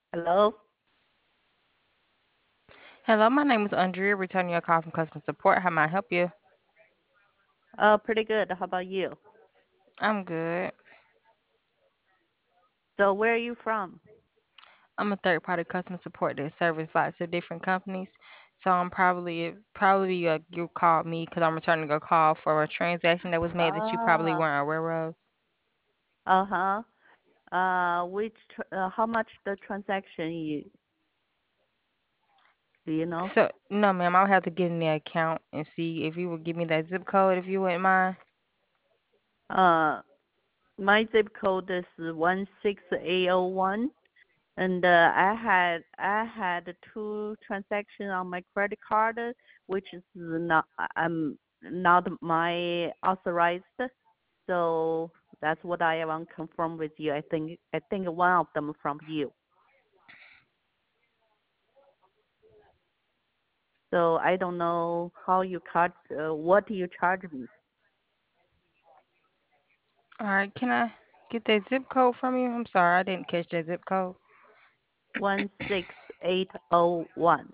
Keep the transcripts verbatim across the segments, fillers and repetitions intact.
Hello. Hello, my name is Andrea, returning your call from customer support. How may I help you? Uh, pretty good. How about you? I'm good. So where are you from? I'm a third party customer support that service lots of different companies. So I'm probably probably uh, you called me because I'm returning a call for a transaction that was made that you probably Ah, weren't aware of. uh-huh. Uh, which tr- uh, how much the transaction you do you know? So no, ma'am, I'll have to get in the account and see if you would give me that zip code if you wouldn't mind. Uh, my zip code is one six eight zero one, and uh, I had I had two transactions on my credit card, which is not I'm not my authorized. So that's what I want to confirm with you. I think I think one of them from you. So I don't know how you charge. Uh, what do you charge me? All right, can I get that zip code from you? I'm sorry, I didn't catch that zip code. One six eight zero one.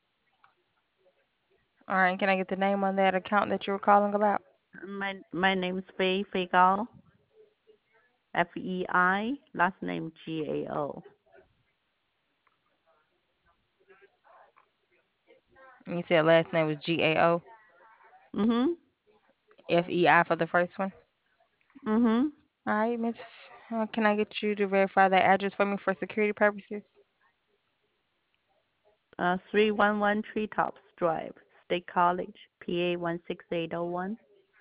All right, can I get the name on that account that you were calling about? My my name is Fei Fei Gao. F E I. Last name G A O. You said last name was G A O Mhm. F E I for the first one. Mhm. All right, Miss. Uh, can I get you to verify that address for me for security purposes? Uh, three one one Treetops Drive, State College, P A one six eight zero one.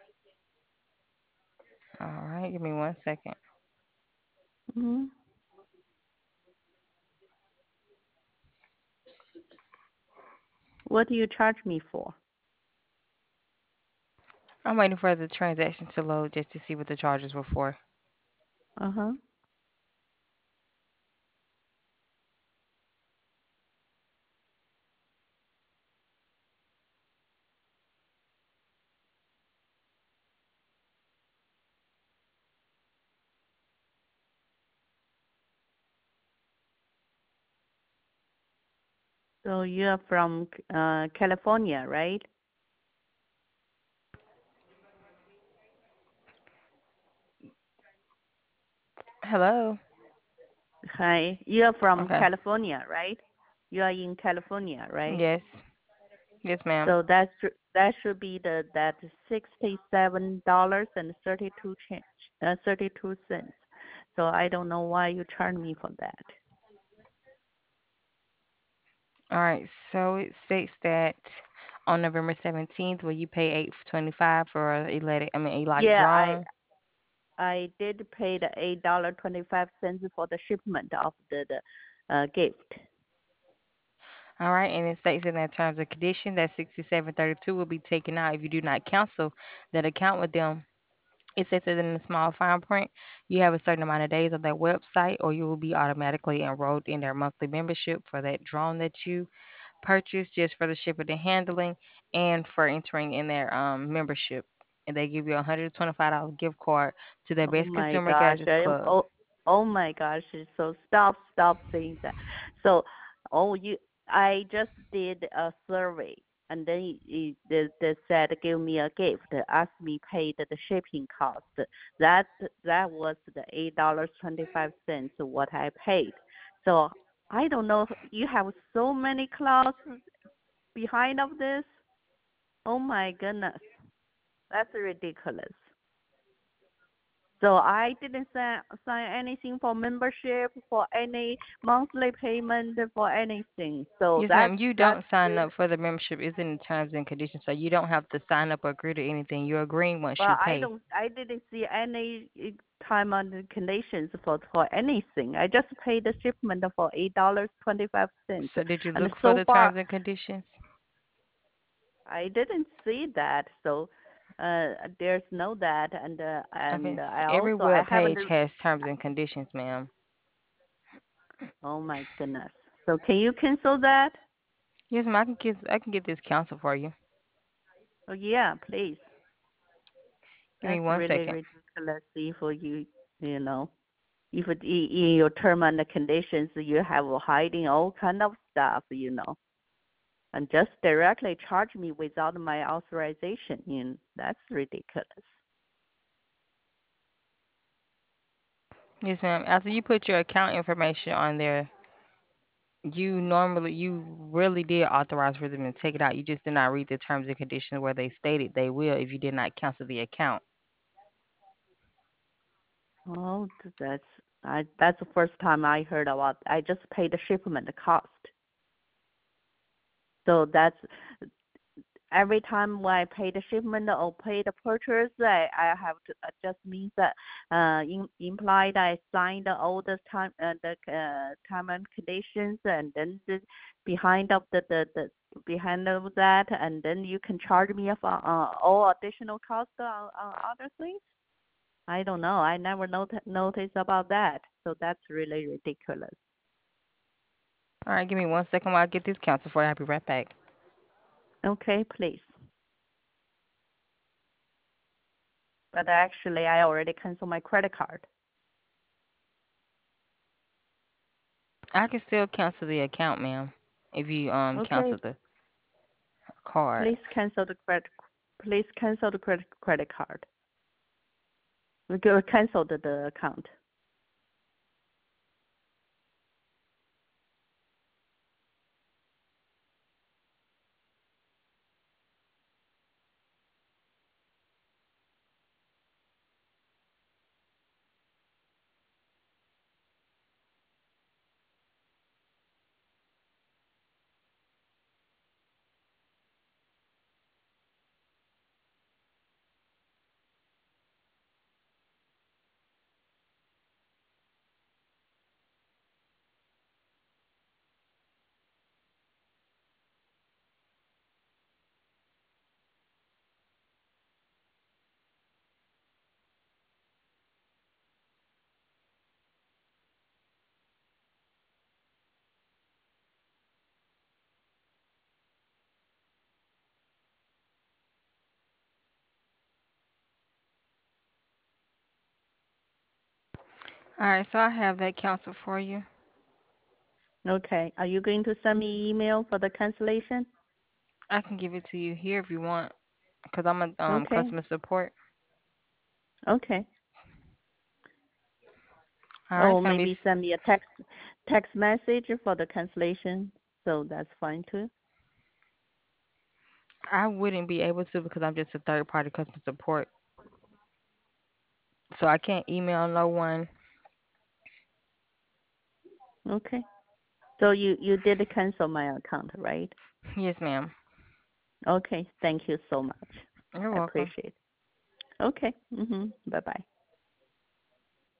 All right, give me one second. Mhm. What do you charge me for? I'm waiting for the transaction to load just to see what the charges were for. Uh huh. So you're from uh California, right? Hello. Hi. You're from Okay. California, right? You are in California, right? Yes. Yes, ma'am. So that should that should be the that sixty seven dollars and thirty two change uh, thirty two cents. So I don't know why you charge me for that. All right. So it states that on November seventeenth, will you pay eight twenty five for a electric, I mean, a like Yeah, I drone? I did pay the eight dollar twenty five cents for the shipment of the, the uh, gift. All right, and it states in their terms and condition that sixty-seven thirty-two will be taken out if you do not cancel that account with them. It says it in the small fine print. You have a certain amount of days on their website, or you will be automatically enrolled in their monthly membership for that drone that you purchased, just for the shipping and handling, and for entering in their um membership. And they give you a one hundred twenty-five dollars gift card to their Oh Best my Consumer gosh! Gadgets I, Club. oh oh my gosh! So stop stop saying that. So oh you I just did a survey and then it, they, they said give me a gift, asked me pay the, the shipping cost. That that was the eight dollars twenty five cents what I paid. So I don't know. You have so many clauses behind of this. Oh my goodness, that's ridiculous. So I didn't sign, sign anything for membership, for any monthly payment, for anything. So Yes, that's ma'am. You that's don't sign really. up for the membership. It's in the terms and conditions, so you don't have to sign up or agree to anything. You're agreeing once you But I pay. don't. I didn't see any eh, time and conditions for for anything. I just paid the shipment for eight dollars twenty five cents, So did you and look for so the far terms and conditions? I didn't see that. So uh, there's no that, and uh, Okay. and So I every also I web haven't. page has terms and conditions, ma'am. Oh my goodness. So can you cancel that? Yes, ma'am. I can get I can get this counsel for you. Oh yeah, please. Give me That's one really second. ridiculous if you, you know, if it, i- in your term and conditions you have hiding all kind of stuff, you know, and just directly charge me without my authorization, you know, that's ridiculous. Yes, ma'am. After you put your account information on there, you normally you really did authorize for them to take it out. You just did not read the terms and conditions where they stated they will if you did not cancel the account. Oh, th- that's I that's the first time I heard about. I just paid the shipment cost. So that's every time when I pay the shipment or pay the purchase, I, I have to uh, just means that uh in, implied I signed all the time uh, the uh, time and conditions, and then the behind of the, the, the behind of that, and then you can charge me for uh, all additional cost on, on other things. I don't know. I never not- noticed about that. So that's really ridiculous. All right, give me one second while I get this canceled for you. I'll be right back. Okay, please. But actually, I already canceled my credit card. I can still cancel the account, ma'am, if you um Okay, cancel the card. please cancel the credit. Please cancel the credit credit card. We go cancel the, the account. All right, so I have that canceled for you. Okay. Are you going to send me email for the cancellation? I can give it to you here if you want, because I'm a um Okay. customer support. Okay. All right, it's Or gonna be. maybe s- send me a text text message for the cancellation. So that's fine too. I wouldn't be able to because I'm just a third party customer support, so I can't email no one. Okay. So you you did cancel my account, right? Yes, ma'am. Okay. Thank you so much. You're I welcome. appreciate it. Okay. Mhm. Bye bye.